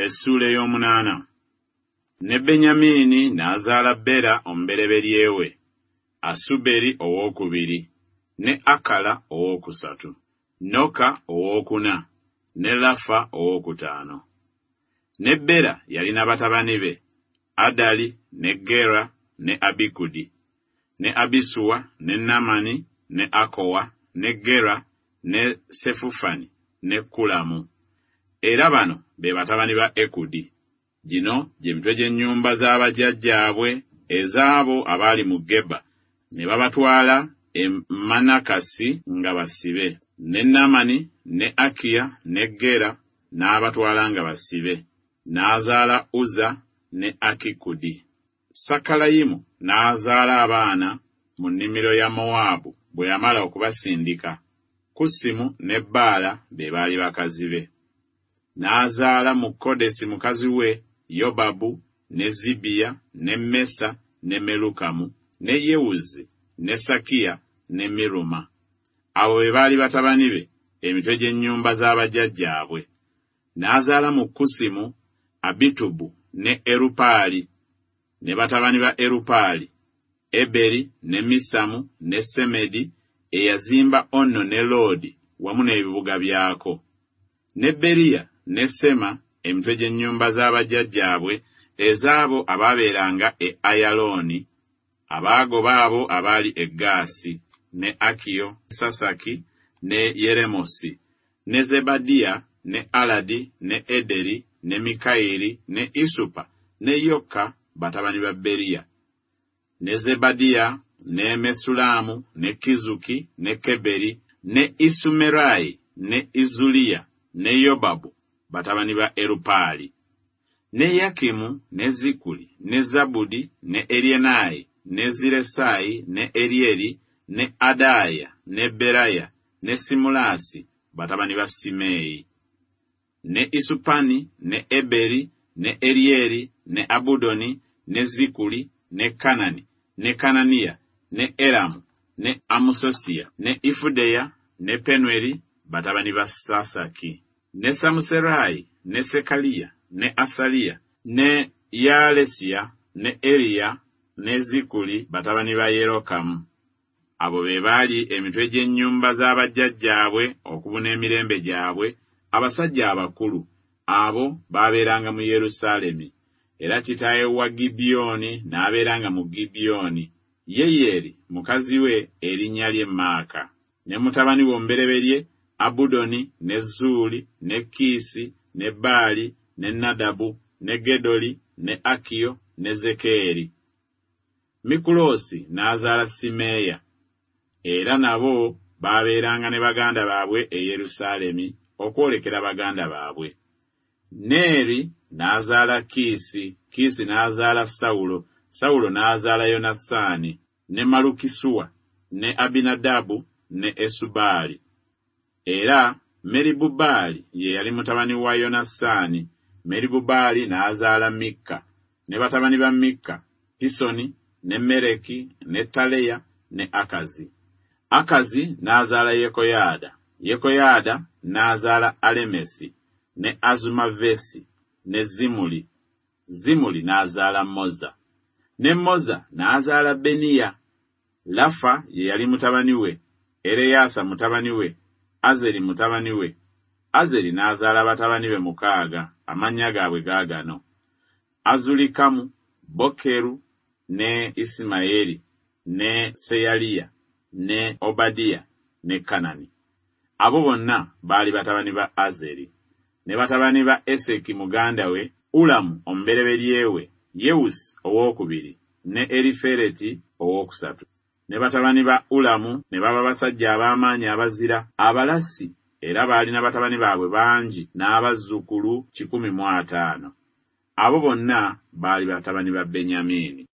Essula ey'omunaana. Ne Benyamini n'azaala Bera omubereberye we, Asuberi owookubiri, ne Akala owookusatu, Noka owookuna, ne Lafa owookutaano. Ne Bera yalina batabani be, Adali, ne Gera, ne Abikudi, ne Abisuwa, ne Namani, ne Akowa, ne Gera, ne Sefufani, ne Kulamu. Era bano be batabani ba Ekudi. Gino gye mitwe gy'ennyumba z'abajjajjaabwe ezaabo abaali mu Geba, ne babatwala e Manakasi nga basibe. Ne Namani, ne Akiya, ne Gera n'abatwala nga basibe. N'azaala Uza ne Akikudi. Sakalayimu n'azaala abaana mu nnimiro ya Mowaabu bwe yamala okubasindika. Kusimu ne Baala be baali bakazi be. N'azaala mu Kodesi mukazi we Yobabu, ne Zibiya, ne Mesa, ne Melukamu, ne Yewuzi, ne Sakiya, ne Miruma. Abo be baali batabani be, emitwe gy'ennyumba z'abajjajjaabwe. N'azaala mu Kusimu Abitubu ne Erupaali, ne batabani ba Erupaali, Eberi, ne Misamu, ne Semedi, eyazimba Ono ne Loodi wamu n'ebibuga byako. Ne Beriya, ne Sema, emitwe gy'ennyumba z'abajjajjaabwe ezaabo abaabeeranga e Ayalooni, abaagoba abo abaali e Gaasi, ne Akiyo, Sasaki, ne Yeremosi, ne Zebadiya, ne Aladi, ne Ederi, ne Mikayiri, ne Isupa, ne Yoka, batabani ba Beriya. Ne Zebadiya, ne Mesulamu, ne Kizuki, ne Keberi, ne Isumerayi, ne Izuliya, ne Yobabu, batabani ba Erupaali. Ne Yakimu, ne Zikuli, ne Zabudi, ne Erienayi, ne Ziresayi, ne Erieri, ne Adaya, ne Beraya, ne Simulasi, batabani ba Simeyi. Ne Isupani, ne Eberi, ne Erieri, ne Abudoni, ne Zikuli, ne Kanani, ne Kananiya, ne Eramu, ne Amusosiya, ne Ifudeya, ne Penweri, batabani ba Sasaki. Ne Samuserayi, ne Sekaliya, ne Asaliya, ne Yaalesiya, ne Eriya, ne Zikuli, batabani ba Yerokamu. Abo be baali emitwe gy'ennyumba z'abajjajjaabwe okubuna emirembe gyabwe, abasajja abakulu, abo baabeeranga mu Yerusaalemi. Era kitaawe wa Gibyoni n'abeeranga mu Gibyoni. Yeyeri mukazi we erinnya lye Maaka. Ne mutabani we omubereberye Abudoni, ne Zuuli, ne Kiisi, ne Baali, ne Nadabu, ne Gedoli, ne Akiyo, ne Zekeeri. Mikuloosi n'azaala Simeeya. Era nabo baabeeranga ne baganda baabwe e Yerusaalemi okwolekera baganda baabwe. Neeri n'azaala Kiisi, Kiisi n'azaala Sawulo, Sawulo n'azaala Yonasaani, ne Malukisuwa, ne Abinadabu, ne Esubaali. Era Meribubaali ye yali mutabani wa Yonasaani. Meribubaali n'azaala Mikka, ne batabani ba Mikka, Pisoni, ne Mereki, ne Taleya, ne Akazi. Akazi n'azaala Yekoyaada, Yekoyaada n'azaala Alemesi, ne Azumavesi, ne Zimuli, Zimuli n'azaala Moza, ne Moza n'azaala Beniya. Lafa ye yali mutabani we, Ereyasa mutabani we, Azeri mutabani we. Azeri n'azaala batabani be 6, amannya gaabwe gaagano: Azulikamu, Bokeru, ne Isimayeri, ne Seyaliya, ne Obadiya, ne Kanani. Abo bonna baali batabani ba Azeri. Ne batabani ba Eseki muganda we, Ulamu omubereberye we, Yewusi owookubiri, ne Erifereti owookusatu. Ne batabani ba Ulamu ne baba basajja ab'amaanyi abazira, abalasi, era baalina batabani baabwe bangi n'abazzukulu 150. Abo bonna baali batabani ba Benyamini.